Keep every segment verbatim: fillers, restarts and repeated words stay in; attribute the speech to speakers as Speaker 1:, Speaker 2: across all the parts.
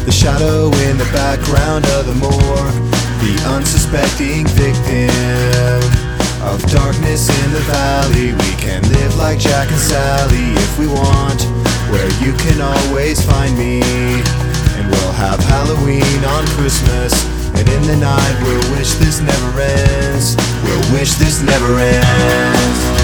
Speaker 1: the shadow in the background of the morgue, the unsuspecting victim of darkness in the valley. We can live like Jack and Sally if we want, where you can always find me. And we'll have Halloween on Christmas, and in the night we'll wish this never ends. We'll wish this never ends.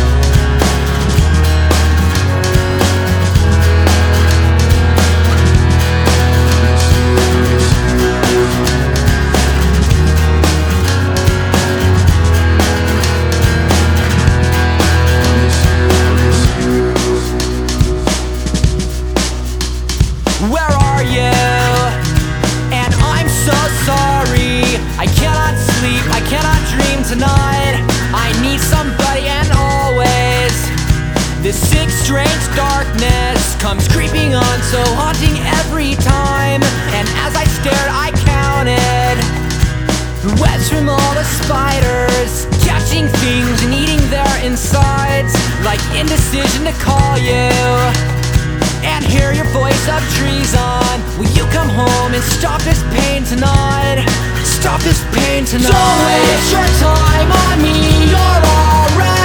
Speaker 2: Where are you? And I'm so sorry. I cannot sleep, I cannot dream tonight. I need somebody, and always this sick, strange darkness comes creeping on, so haunting every time. And as I stared, I counted the webs from all the spiders, catching things and eating their insides, like indecision to call you and hear your voice of treason. Will you come home and stop this pain tonight? Stop this pain tonight. Don't waste your time on me, you're already